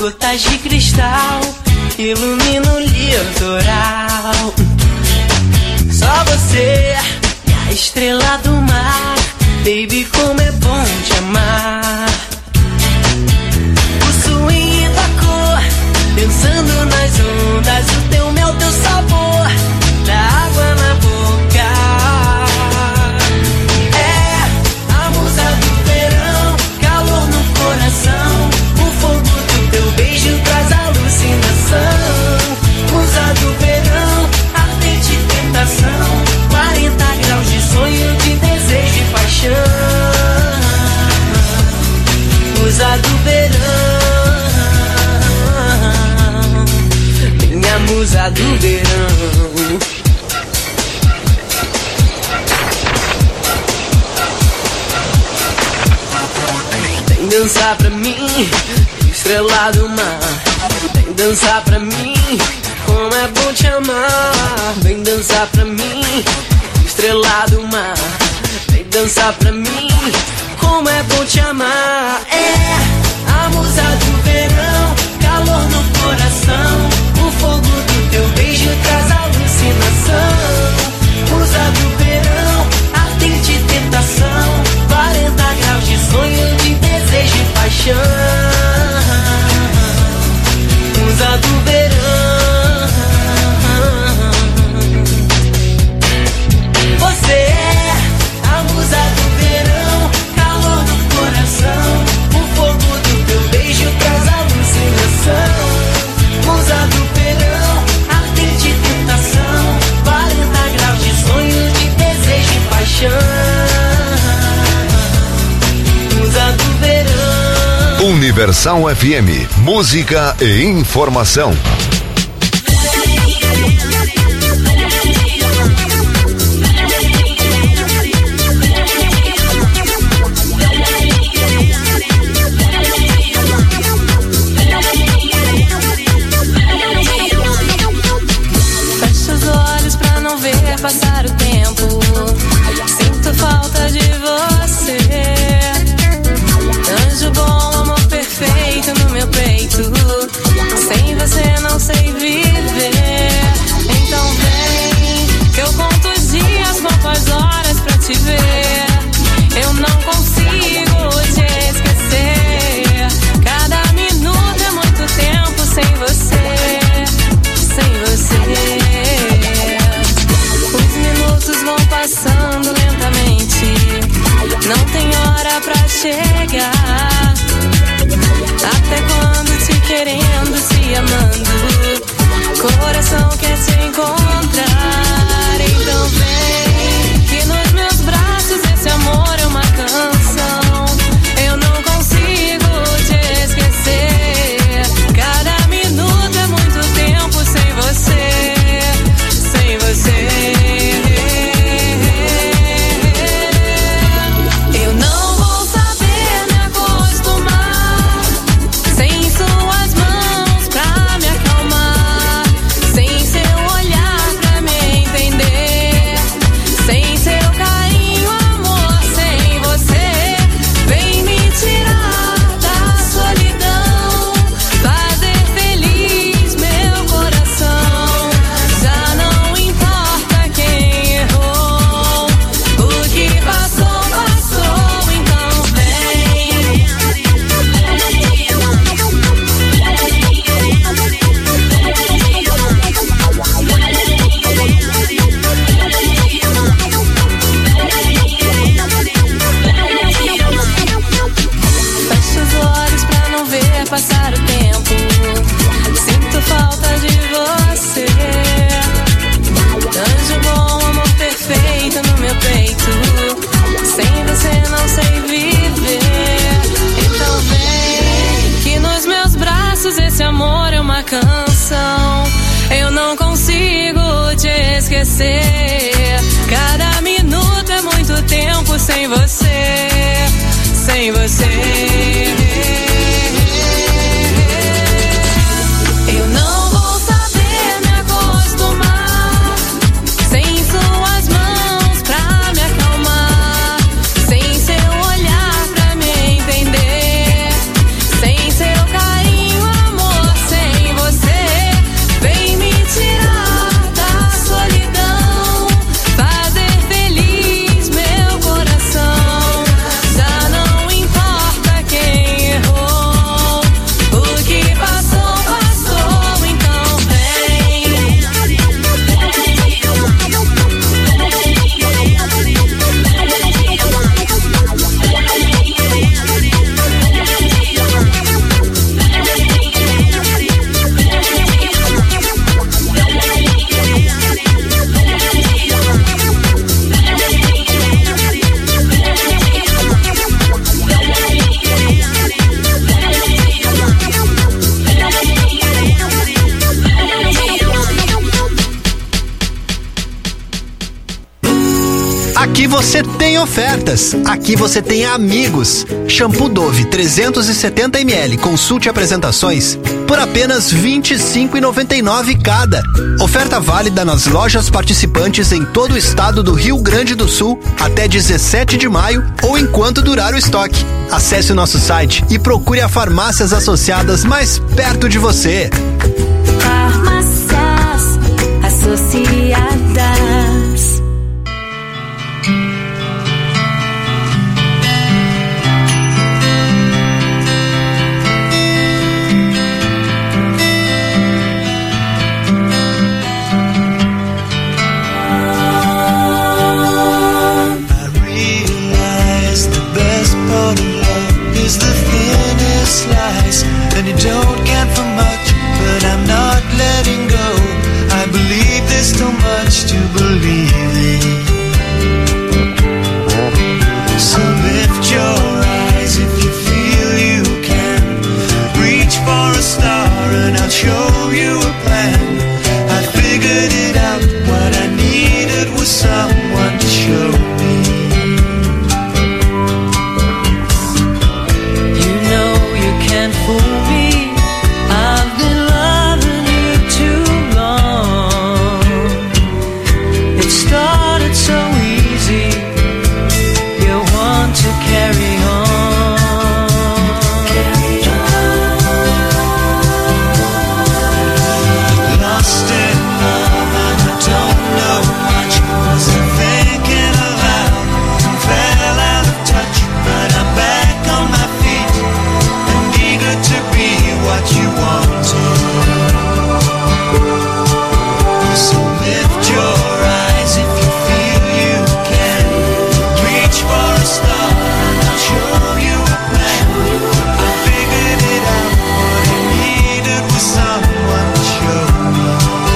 gotas de cristal ilumina o litoral. Só você, a estrela do mar, baby, como é bom te amar. O swing da cor, pensando nas ondas, o teu mel, teu sabor, da água na boca. É a musa do verão, calor no coração, o fogo do teu beijo traz alucinação. Musa do verão, ardente tentação, 40 graus de sonho, de desejo e paixão. Musa do verão, minha musa do verão. Vem dançar pra mim, estrela do mar. Vem dançar pra mim, como é bom te amar. Vem dançar pra mim, estrela do mar. Vem dançar pra mim, como é bom te amar. É a musa do verão, calor no coração, o fogo do teu beijo traz alucinação. Musa do verão, ardente tentação, 40 graus de sonho, de desejo e paixão. Musa do verão, você é a musa do verão, calor no coração, o fogo do teu beijo traz alucinação. Musa do verão, ardente tentação, 40 graus de sonho, de desejo e paixão. Musa do verão. Universal FM, música e informação. Passar o tempo, sinto falta de você. Anjo bom, amor perfeito no meu peito. Sem você não sei viver. Então vem, que eu conto os dias, conto as horas pra te ver. Eu não consigo te esquecer. Cada minuto é muito tempo sem você. Sem você. Vão passando lentamente, não tem hora pra chegar. Até quando te querendo, te amando, coração quer te encontrar. Então vem, que nos meus braços esse amor é uma canção. Eu não consigo te esquecer. Cada minuto é muito tempo sem você. Sem você. Passar o tempo, sinto falta de você. Anjo bom, amor perfeito no meu peito. Sem você não sei viver. Então vem, que nos meus braços esse amor é uma canção. Eu não consigo te esquecer. Cada minuto é muito tempo sem você. Sem você. Eu não vou saber me acostumar sem suas mãos pra me acalmar, sem seu olhar pra me entender, sem seu carinho, amor. Aqui você tem ofertas, aqui você tem amigos. Shampoo Dove 370 ml, consulte apresentações por apenas R$ 25,99 cada. Oferta válida nas lojas participantes em todo o estado do Rio Grande do Sul até 17 de maio ou enquanto durar o estoque. Acesse o nosso site e procure a farmácias associadas mais perto de você. Farmácias associadas. Is the thinnest slice, and you don't count for much, but I'm not letting go. I believe there's too much to believe in. So lift your eyes if you feel you can. Reach for a star and I'll show you a plan. I figured it out, what I needed was someone to show me. Fool me, I've been loving you too long. It started so easy, you want to carry on. Carry on. Lost in love and I don't know much. Wasn't thinking aloud and fell out of touch, but I'm back on my feet. To be what you want to. So lift your eyes if you feel you can. Reach for a star and I'll show you a plan. I figured it out, what I needed was someone to show me.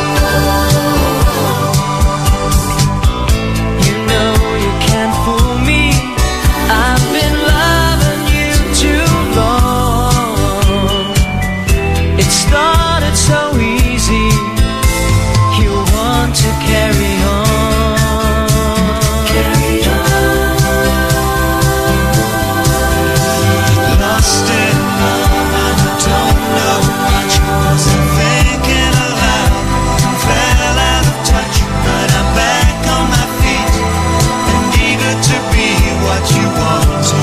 You know you can't fool me, I've been loving you too long. It started so easy, you want to carry on. Carry on. Lost in love and I don't know much. Wasn't thinking aloud and fell out of touch, but I'm back on my feet and eager to be what you want to.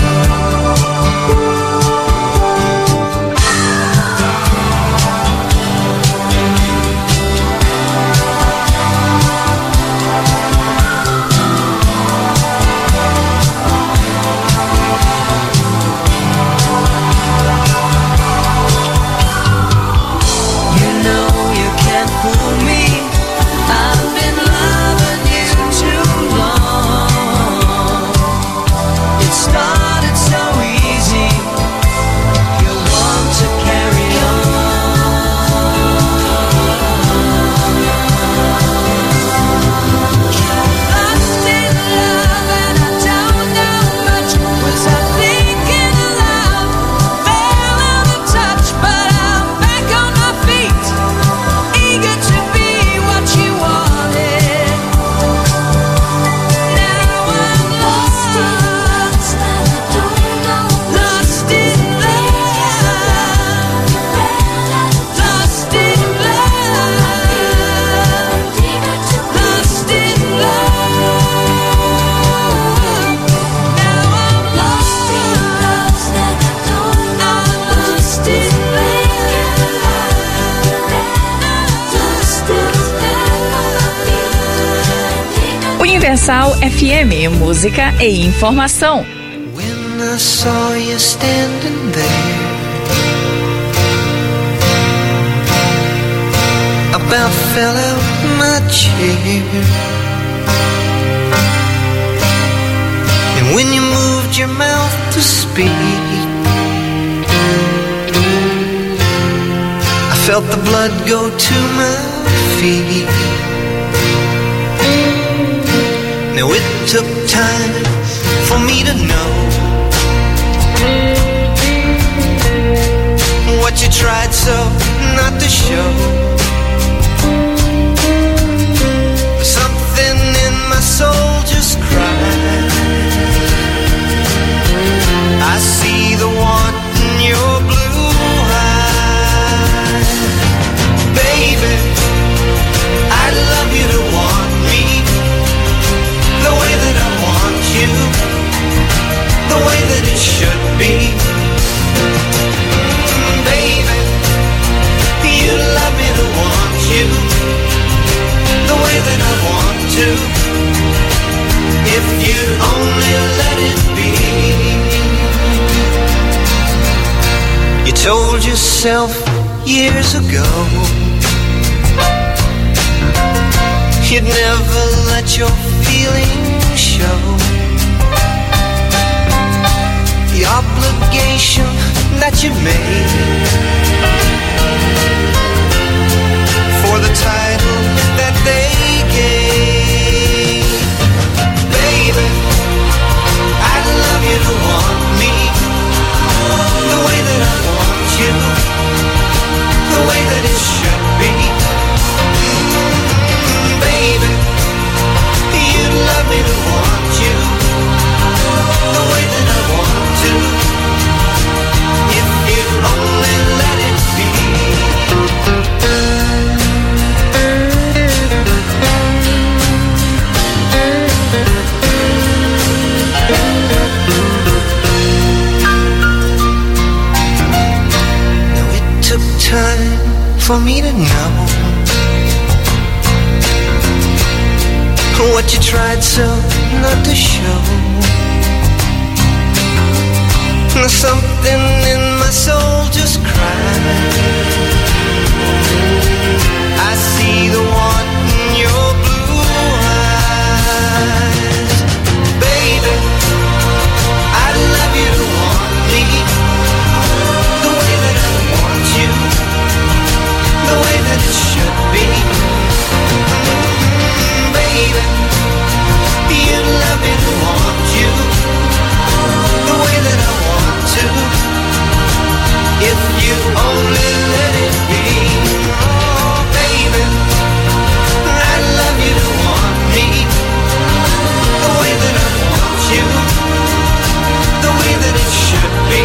Universal FM, música e informação. When I saw you standing there, about fell out my chair. And when you moved your mouth to speak, I felt the blood go to my feet. Now it took time for me to know what you tried so not to show. Something in my soul just cried. yourself years ago. You'd never let your feelings show. The obligation that you made for the title that they gave. Baby, I'd love you to want me the way that I want you, the way that it should be. Baby, you'd love me to want you the way that I want to, if you'd only let it be. Now it took time for me to know what you tried so not to show. Something in my soul just cried. I see the want in your blue eyes. Baby, I'd love you to want me the way that I want you, the way that it should be. Baby, you'd love me to want you the way that I want to, if you only let it be. Oh, baby, I'd love you to want me the way that I want you, the way that it should be.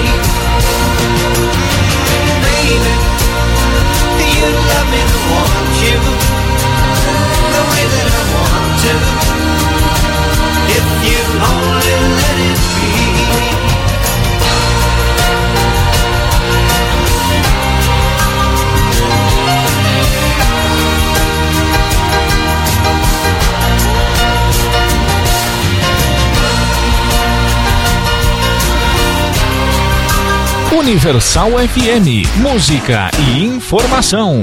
Baby, you'd love me to want you the way that I want to, if you only let it be. Universal FM, música e informação.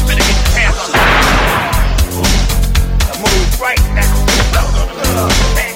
Right now.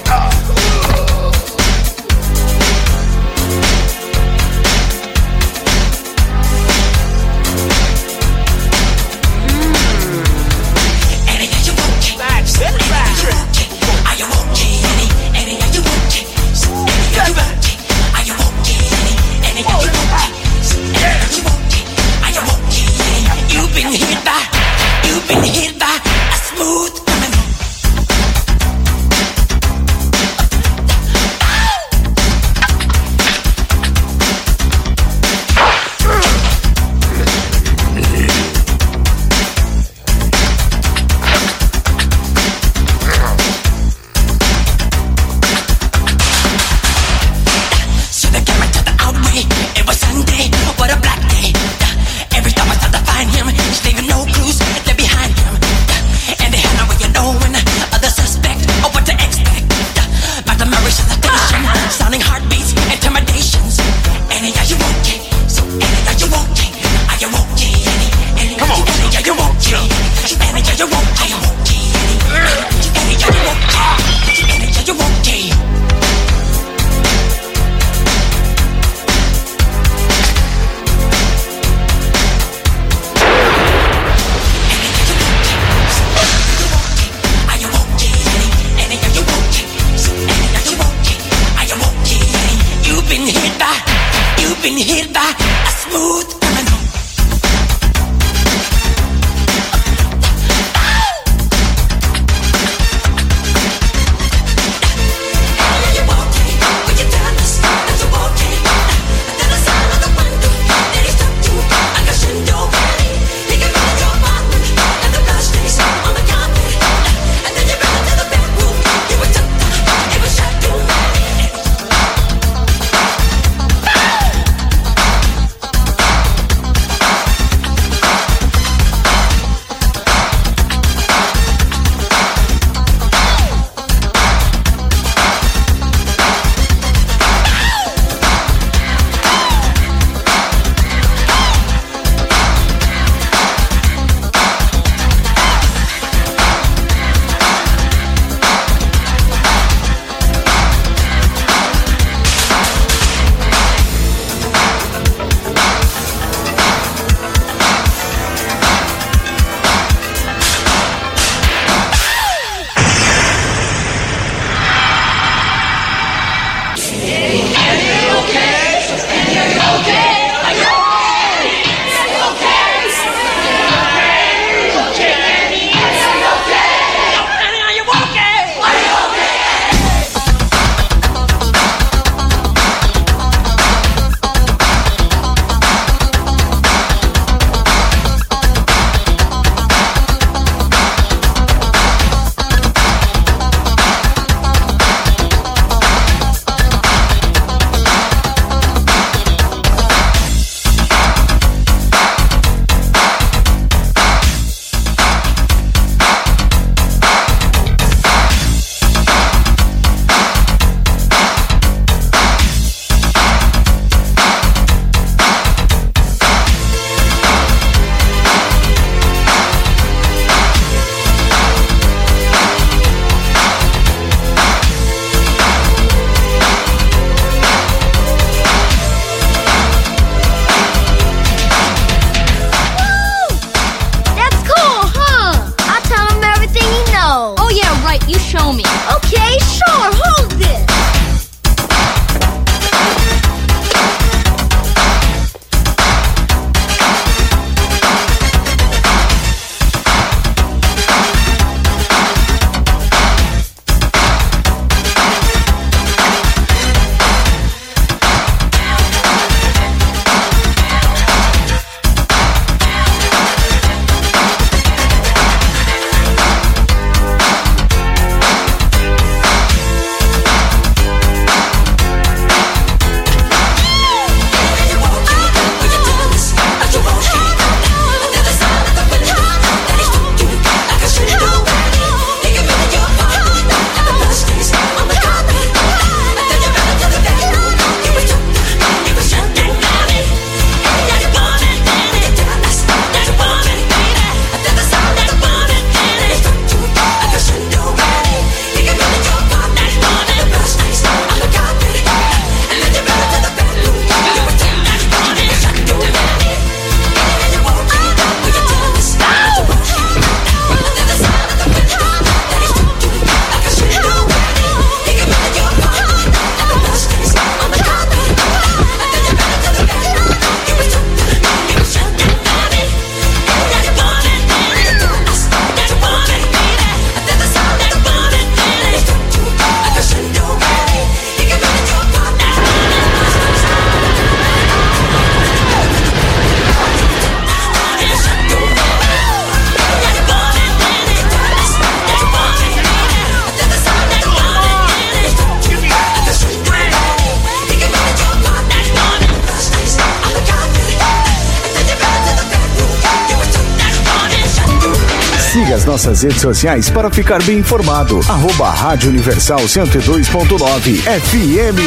been hit by a smooth criminal. Siga as nossas redes sociais para ficar bem informado. @Rádio Universal 102.9 FM.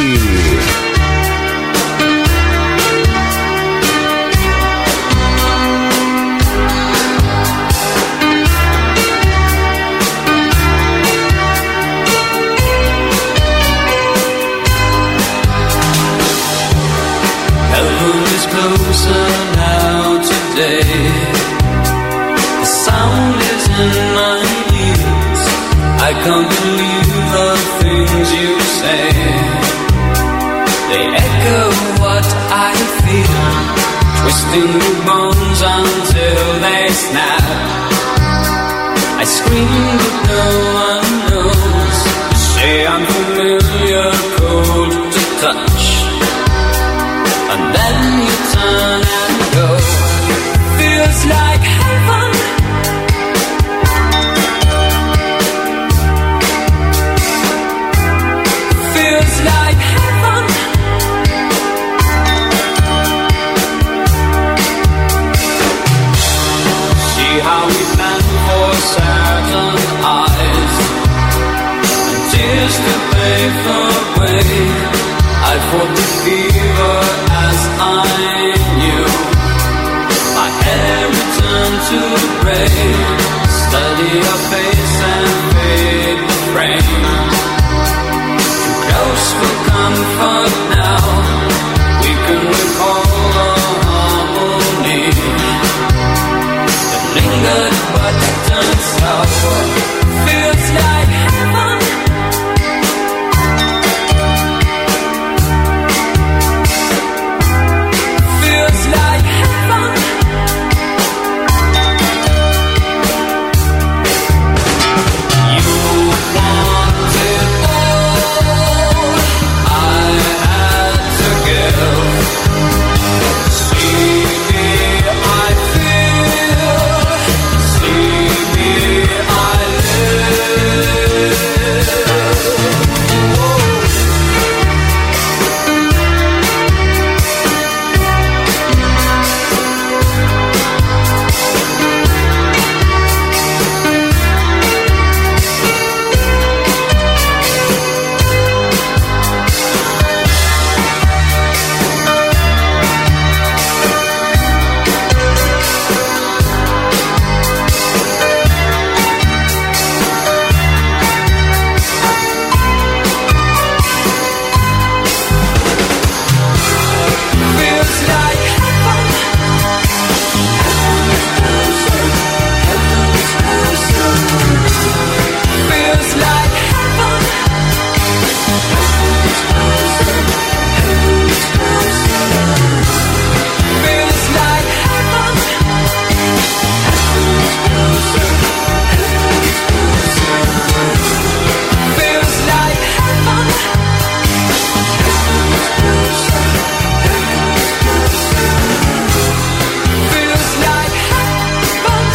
Closer now today. The sound is in my ears. I can't believe the things you say. They echo what I feel. in your bones until they snap. I scream but no one knows. You say I'm familiar, cold to touch, and then you turn and go. Feels like heaven. Feels like heaven. See how we plan for certain eyes, and tears to pave the way. I fought the fever as I knew. My hair returned to gray. Study your face and fade the frame. Close for comfort now. We can recall the harmony that lingered but turned sour. Feels like heaven. Feels like heaven. You wanted all I had to give. See me, I feel. See me, I live. Feels like heaven. Feels like heaven. Feels like heaven. Feels like heaven. Feels like heaven.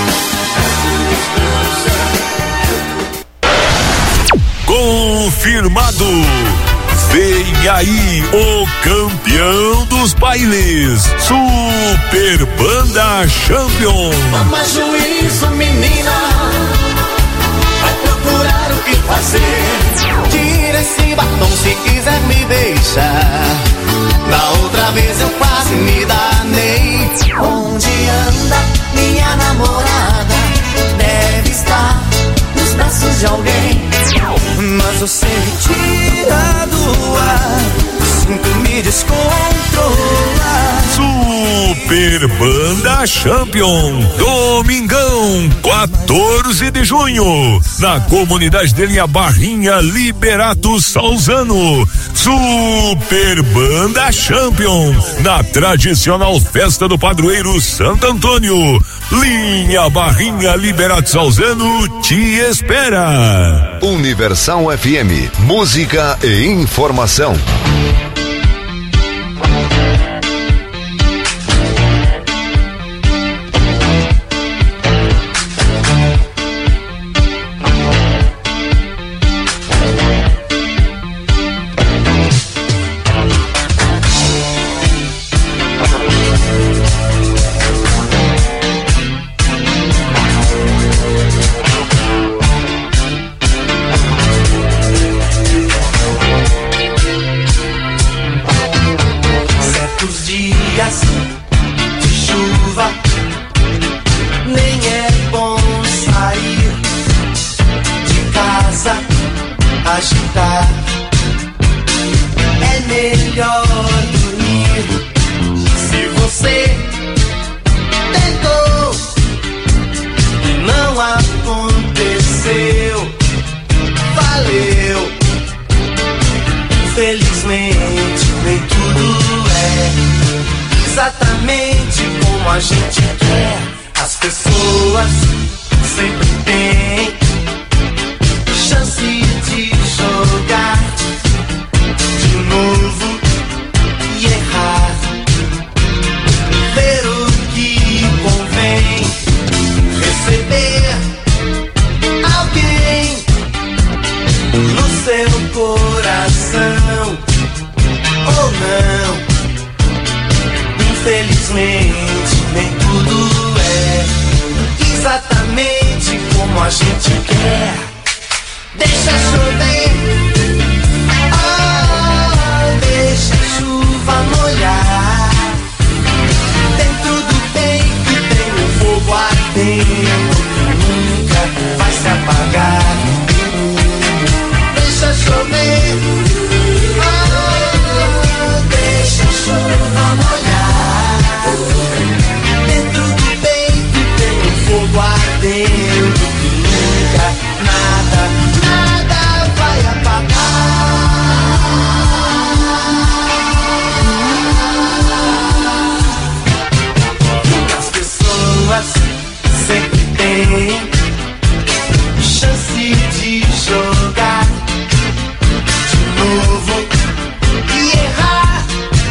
Confirmado. Vem aí o campeão dos bailes, Super Banda Champion. Toma juízo, menina. Vai procurar o que fazer. Tira esse batom se quiser me deixar. Da outra vez eu quase me danei. Onde anda minha namorada? Deve estar nos braços de alguém. Mas você me tira do ar. Sinto me descontrolar. Super Banda Champion, domingão, 14 de junho, na comunidade de Linha Barrinha, Liberato Salzano. Super Banda Champion, na tradicional festa do padroeiro Santo Antônio. Linha Barrinha, Liberato Salzano te espera. Universal FM, música e informação. agitar. É melhor dormir. Se você tentou e não aconteceu, valeu. Infelizmente nem tudo é exatamente a gente quer. As pessoas sempre têm chance de jogar de novo e errar, ver o que convém, receber alguém no seu coração ou não. Infelizmente nem tudo é exatamente como a gente quer. Deixa chover, oh, deixa a chuva molhar. Dentro do peito tem um fogo ardendo que nunca vai se apagar. Deixa chover, oh, deixa a chuva molhar. Dentro do peito tem um fogo ardendo que nunca nada vai apagar. As pessoas sempre têm chance de jogar de novo e errar,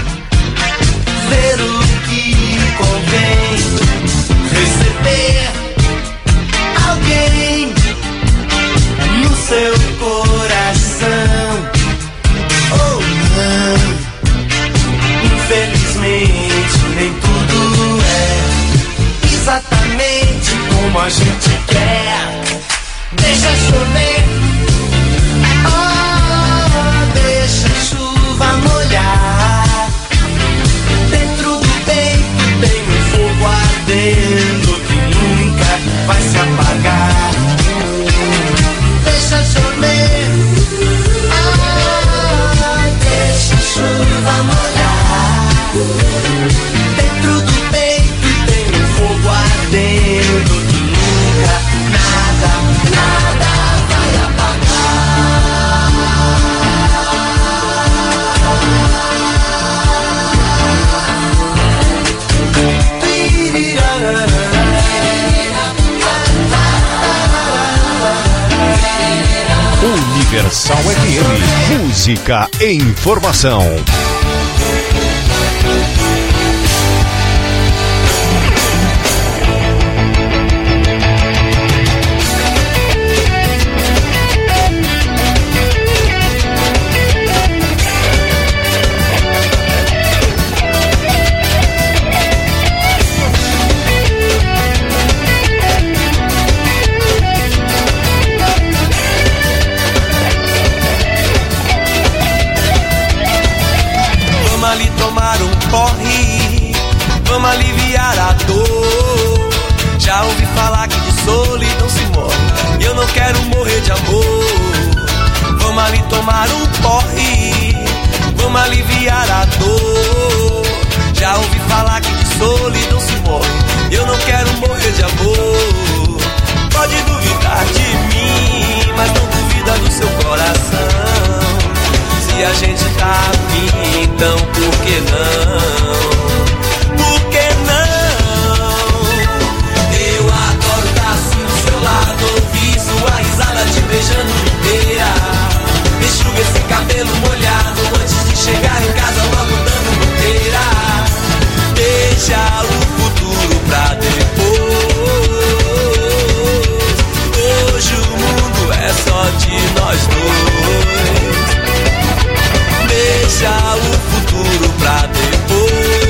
ver o que convém, receber alguém no seu coração ou não. Infelizmente nem tudo é exatamente como a gente quer. Deixa chover, oh, deixa a chuva molhar. Dentro do peito tem um fogo ardendo que nunca vai se apagar. Deixa chover, oh, deixa a chuva molhar. Dentro do peito tem um fogo ardendo que nunca nada vai apagar. Universal FM, música e informação. Vamos aliviar a dor. Já ouvi falar que de solidão se morre, eu não quero morrer de amor. Vamos ali tomar um porre, vamos aliviar a dor. Já ouvi falar que de solidão se morre, eu não quero morrer de amor. Pode duvidar de mim, mas não duvida do seu coração. Se a gente tá afim, então por que não? Por que não? Eu adoro estar assim do seu lado, ouvir sua risada te beijando inteira. Enxuga esse cabelo molhado antes de chegar em casa logo dando bobeira. Deixa o futuro pra depois. Hoje o mundo é só de nós dois. Deixa o futuro pra depois.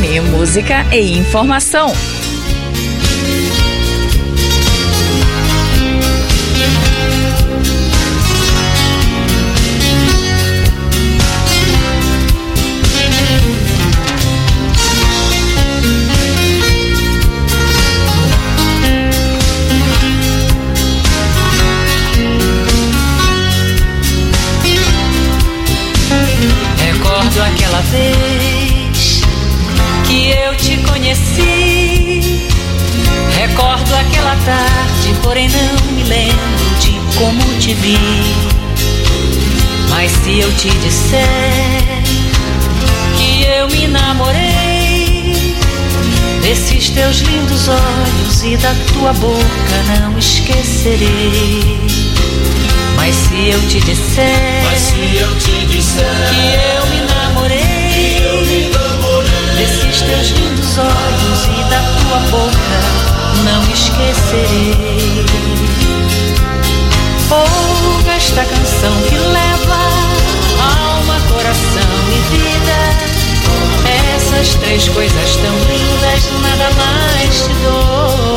FM, música e informação. Recordo aquela vez que eu te conheci. Recordo aquela tarde, porém não me lembro de como te vi. Mas se eu te disser que eu me namorei desses teus lindos olhos e da tua boca, não esquecerei. Mas se eu te disser que eu me namorei desses teus lindos olhos e da tua boca, não esquecerei. Ouve esta canção que leva alma, coração e vida. Essas três coisas tão lindas, nada mais te dou.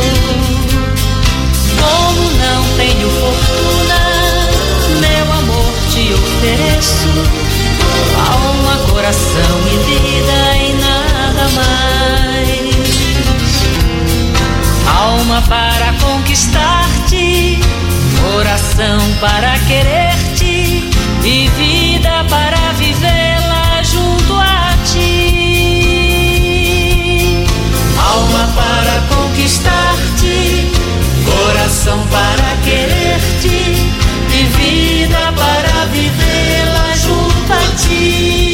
Como não tenho fortuna, meu amor te ofereço. Alma, coração e vida e nada mais. Alma para conquistar-te, coração para querer-te e vida para vivê-la junto a ti. Alma para conquistar-te, coração para querer-te e vida para vivê-la junto a ti.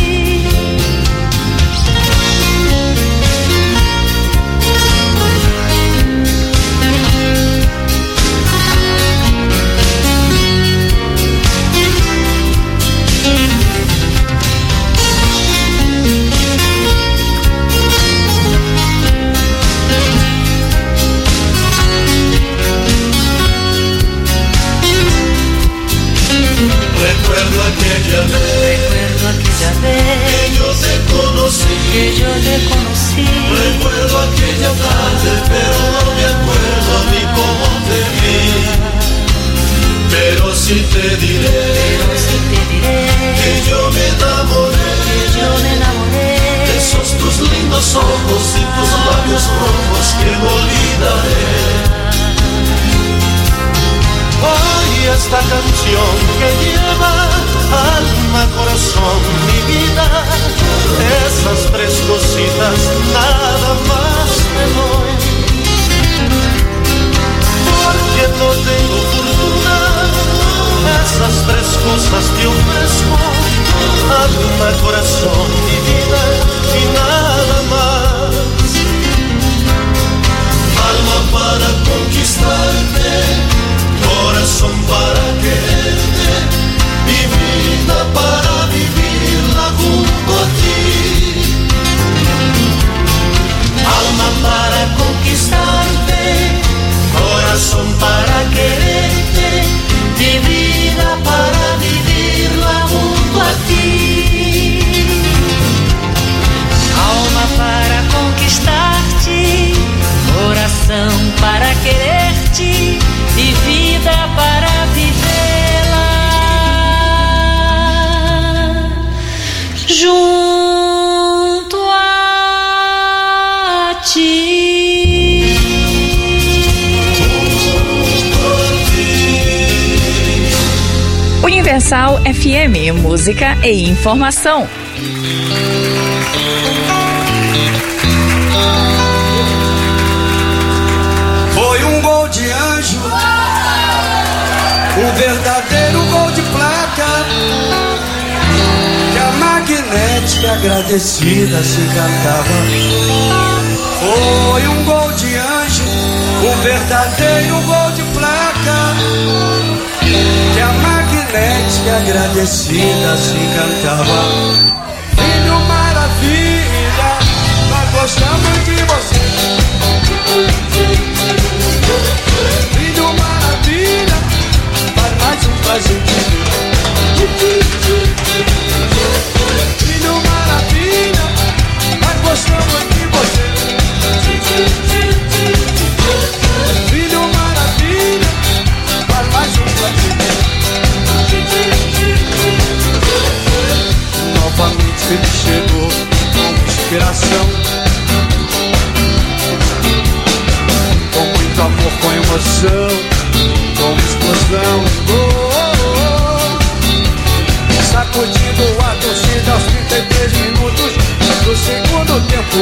Recuerdo aquella vez que yo te conocí. Recuerdo aquella tarde, pero no me acuerdo ni cómo te vi. Pero sí te diré que yo me enamoré de esos tus lindos ojos y tus labios rojos que no olvidaré. Hoy esta canción que lleva alma, corazón y vida, esas tres cositas nada más te doy. Porque no tengo fortuna, esas tres cosas te ofrezco. Alma, corazón y vida y nada más. Alma para conquistarte, corazón para quererte y vida para vivirla junto a ti. Alma para conquistarte, corazón para quererte y vida para vivirla junto a ti. Alma para conquistarte, coração para querer-te e vida para vivê-la junto a ti. Universal FM, música e informação. Foi um gol de anjo, um verdadeiro gol de placa, que a magnética agradecida se cantava. Foi um gol de anjo, um verdadeiro gol de placa, que a magnética agradecida se cantava. Filho maravilha, nós gostamos de você. Filho maravilha, faz mais um presente. Filho maravilha, nós gostamos de você. Filho maravilha, faz mais um pra ti. Novamente ele chegou com inspiração, com muito amor, com emoção, com explosão. Sacudindo a torcida aos 33 minutos do segundo tempo.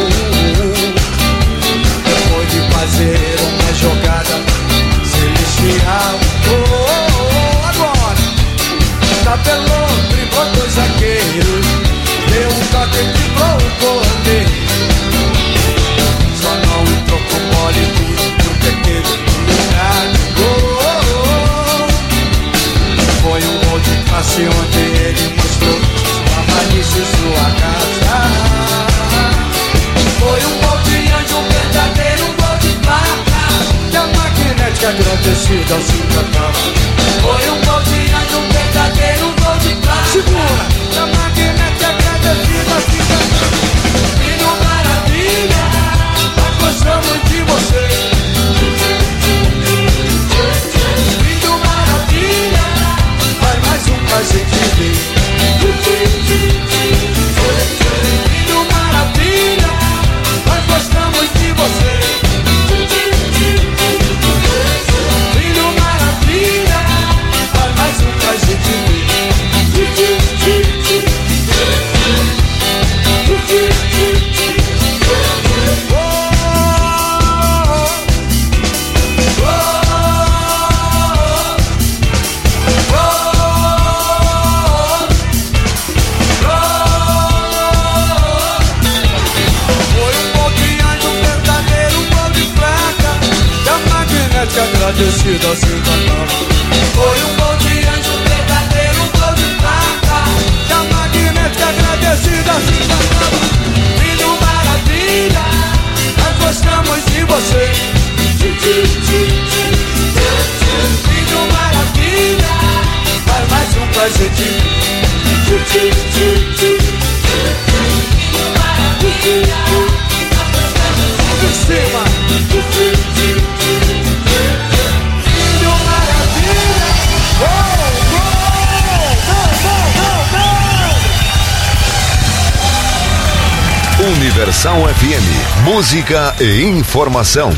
Depois de fazer uma jogada celestial. Agora tabelou, driblou dois zagueiros, deu um toque e driblou o goleiro. Só não entrou com bola e tudo porque teve lugar de gol. Foi um gol de classe onde ele mostrou sua malícia e sua graça. Foi um gol de anjo, um verdadeiro gol de placa, que a magnética agradecida ao se encantava. Foi um gol de anjo, um verdadeiro gol de placa. Segura! Que a magnética agradecida ao se encantava. Filho maravilha, nós gostamos de você. Filho maravilha, vai mais um pra gente ver. Filho maravilha, nós gostamos de você. Filho maravilha, vai mais um pra gente ver. Agradecido ao seu canal. Foi um gol de anjo, verdadeiro gol de placa, que a magnética agradecida ao seu canal. Filho maravilha, nós gostamos de você. Filho maravilha, vai mais um pra gente. Filho maravilha, em cima. Universal FM, música e informação.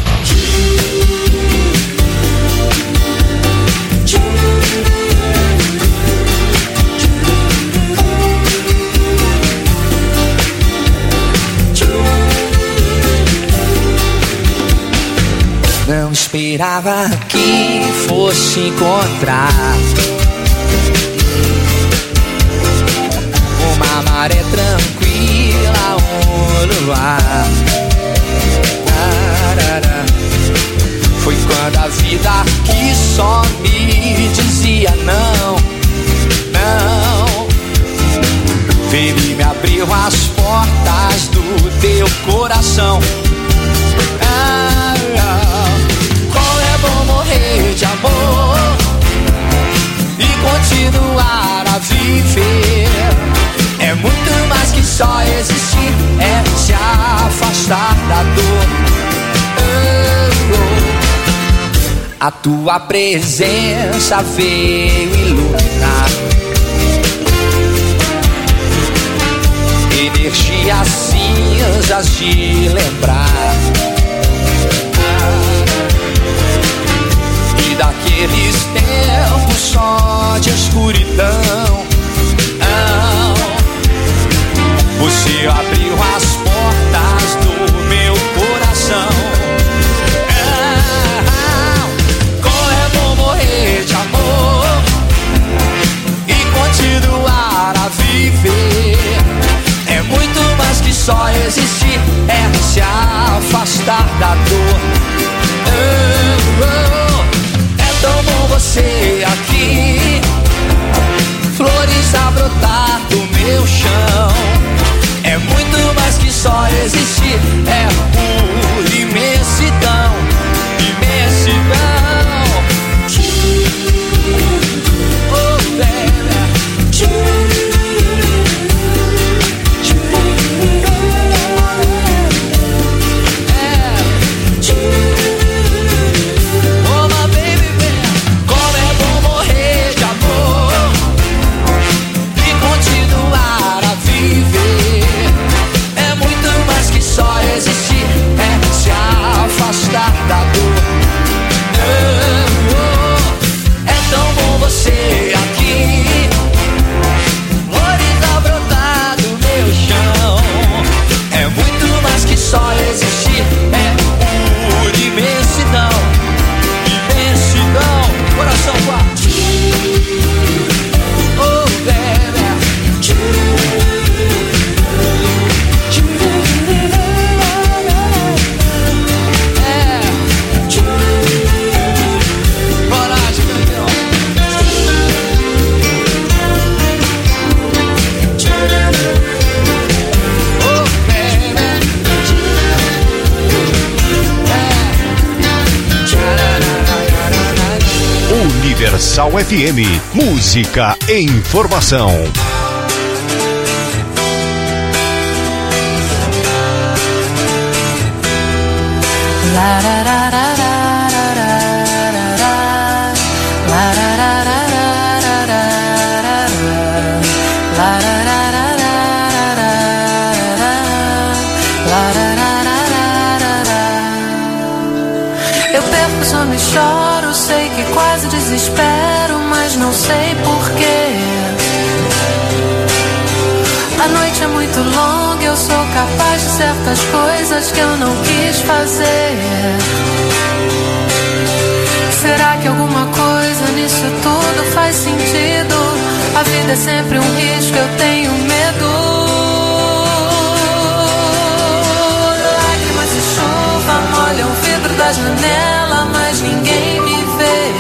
Não esperava que fosse encontrar uma maré tranquila, um luar. Foi quando a vida aqui só me dizia não, não. Ele me abriu as portas do teu coração. Como é bom morrer de amor e continuar a viver. É muito mais que só existir, é se afastar da dor. A tua presença veio iluminar, energias cinzas de lembrar. E daqueles tempos só de escuridão, você abriu as portas do meu coração. Como é bom morrer de amor e continuar a viver. É muito mais que só existir, é se afastar da dor. É tão bom você aqui, flores a brotar do meu chão. É muito mais que só existir, é pura imensidão, imensidão. Oh, baby. Universal FM, música e informação. Eu perco, só me choro, sei que quase desespero, mas não sei porquê. A noite é muito longa, eu sou capaz de certas coisas que eu não quis fazer. Será que alguma coisa nisso tudo faz sentido? A vida é sempre um risco, eu tenho medo. Lágrimas e chuva molham o vidro da janela, mas ninguém me vê.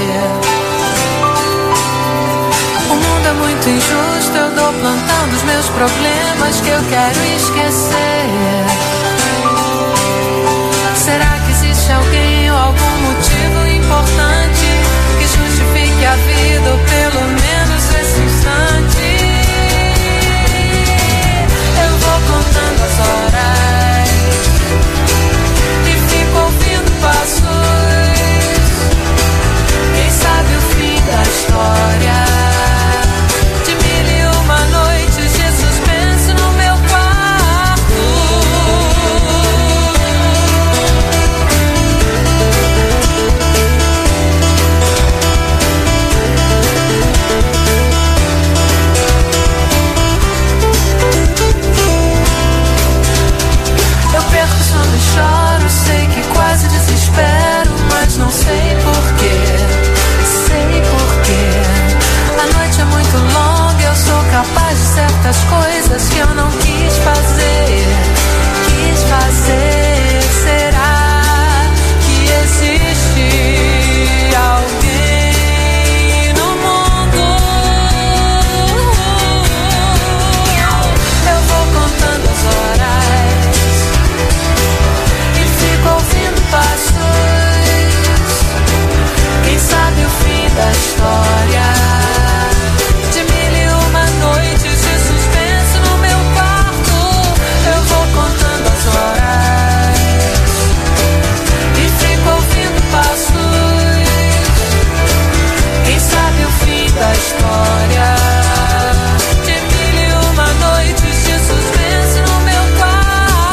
O mundo é muito injusto, eu dou plantão dos meus problemas que eu quero esquecer. Será que existe alguém ou algum motivo importante que justifique a vida, ou pelo menos esse instante? Eu vou contando as horas e fico ouvindo passos. Quem sabe o fim da história? Choro, sei que quase desespero, mas não sei porquê. Sei porquê. A noite é muito longa, eu sou capaz de certas coisas que eu não quis fazer. Quis fazer. Será que existe alguém no mundo? Eu vou contando as horas, ouvindo passos. Quem sabe o fim da história? De mil e uma noites de suspense no meu quarto. Eu vou contando as horas e fico ouvindo passos. Quem sabe o fim da história? De mil e uma noites de suspense no meu quarto.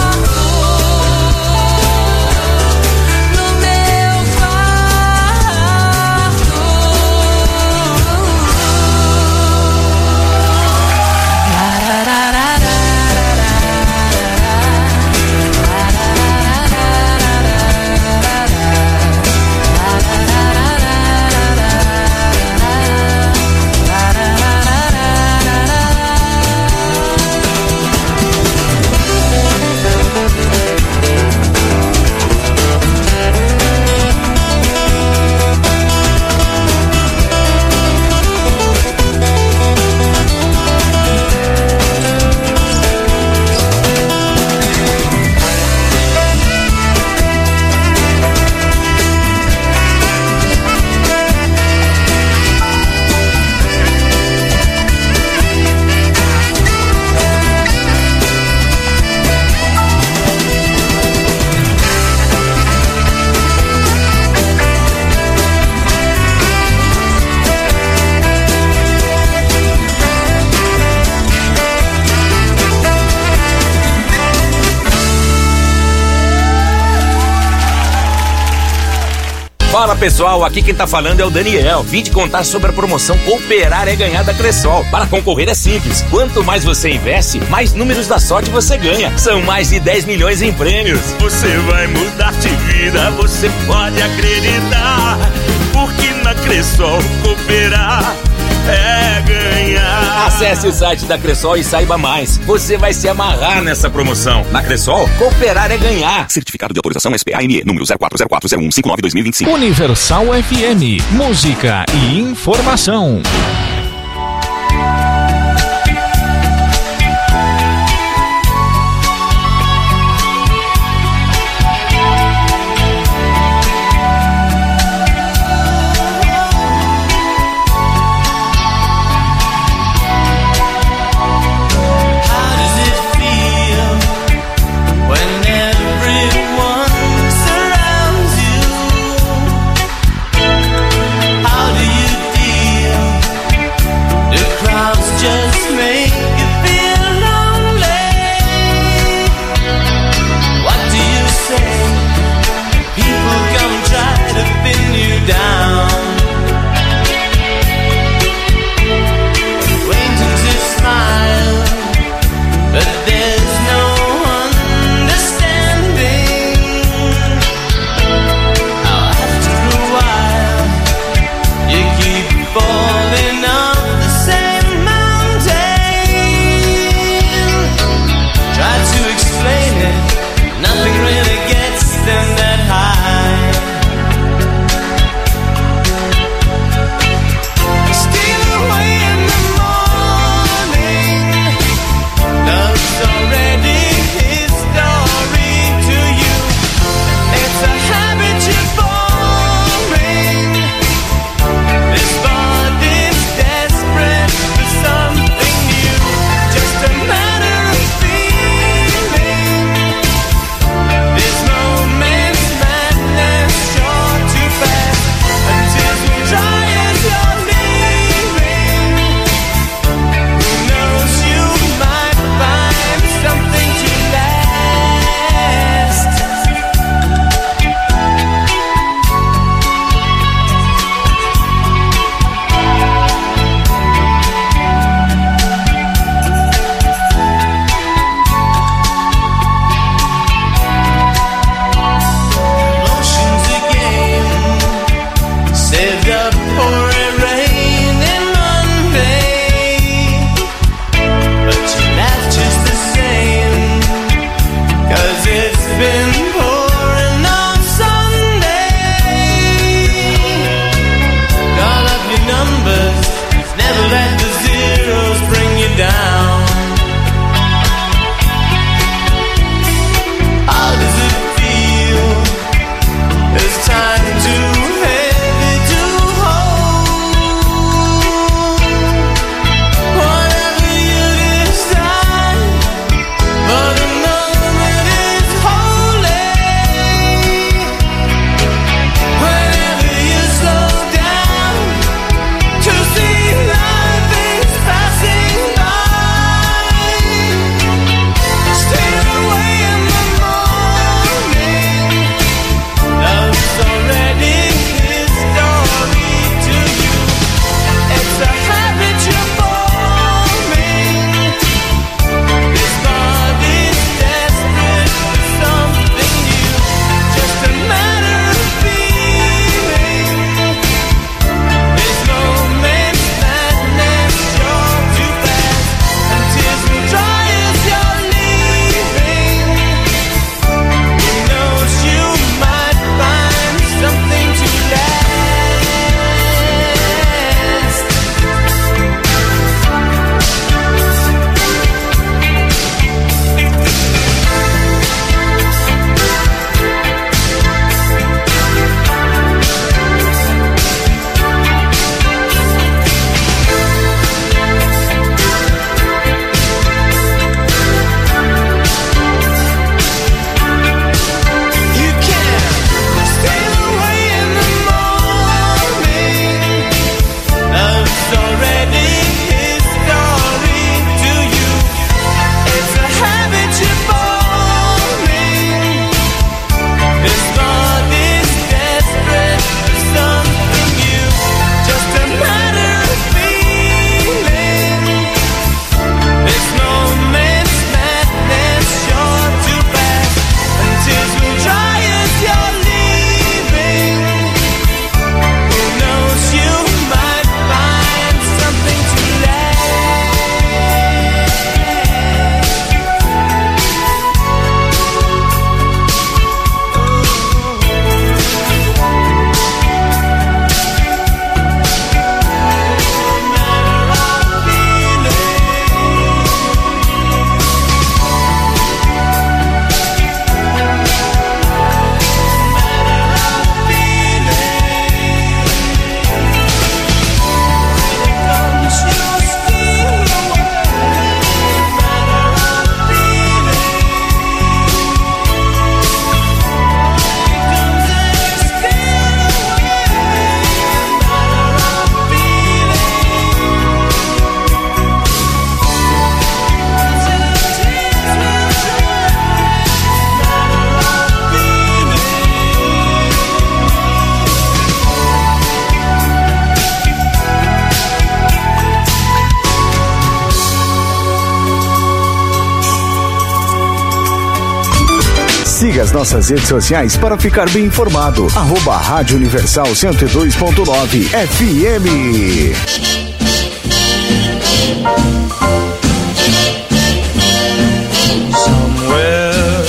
Fala pessoal, aqui quem tá falando é o Daniel. Vim te contar sobre a promoção Cooperar é Ganhar da Cressol. Para concorrer é simples, quanto mais você investe, mais números da sorte você ganha. São mais de 10 milhões em prêmios. Você vai mudar de vida, você pode acreditar, porque na Cressol cooperar é ganhar. Acesse o site da Cressol e saiba mais. Você vai se amarrar nessa promoção. Na Cressol, cooperar é ganhar. Certificado de autorização SPA-ME, número 04040159-2025. Universal FM, música e informação. Siga as nossas redes sociais para ficar bem informado. Rádio Universal 102.9 FM. Somewhere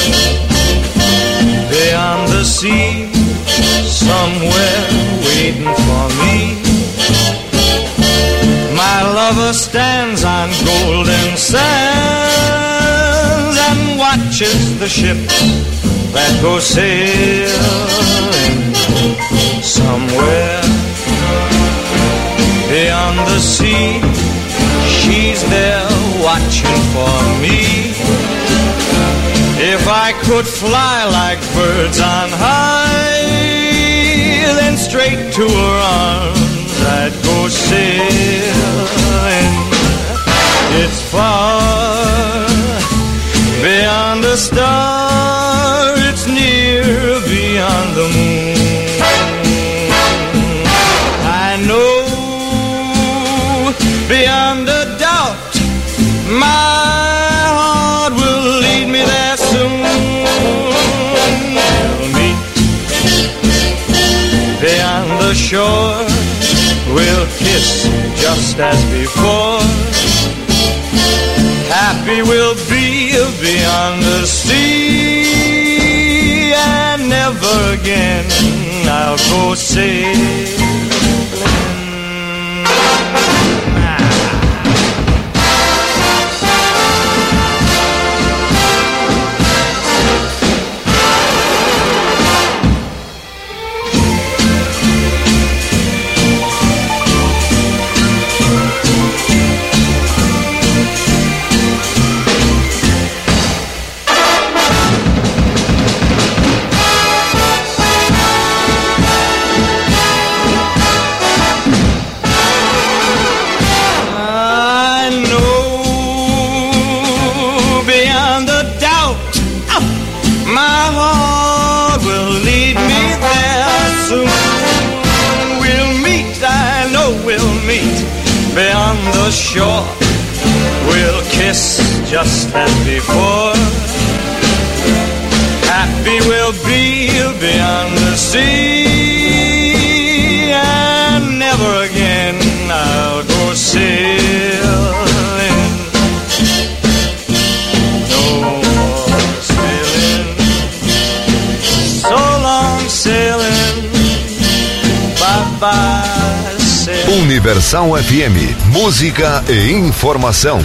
beyond the sea, somewhere waiting for me, my lover stands on golden sands and watches the ships that go sailing. Somewhere beyond the sea, she's there watching for me. If I could fly like birds on high, then straight to her arms I'd go sailing. It's far beyond the star, it's near beyond the moon. I know beyond a doubt my heart will lead me there soon. We'll meet beyond the shore, we'll kiss just as before. Happy we'll be beyond the sea, and never again I'll go sailing. Beyond the shore, we'll kiss just as before. Happy we'll be beyond the sea, and never again I'll go sailing. No more sailing, so long sailing, bye-bye. Universal FM, música e informação.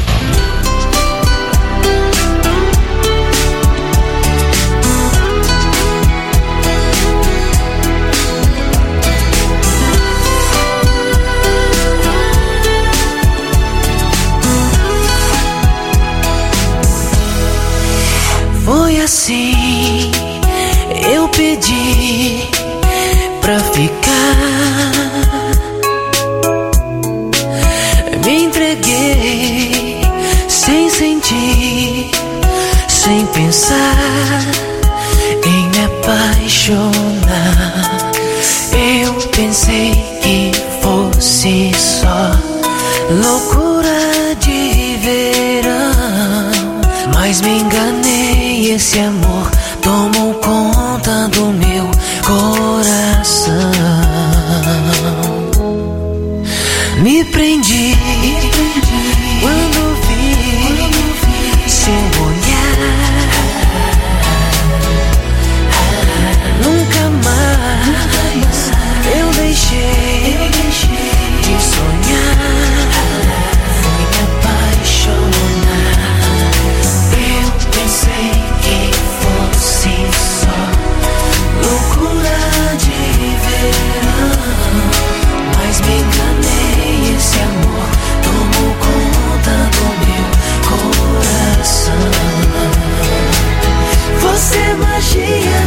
Foi assim, eu pedi pra ficar. Me entreguei sem sentir, sem pensar em me apaixonar. Eu pensei que fosse só loucura de verão, mas me enganei, esse amor tomou conta do meu coração. Me prendi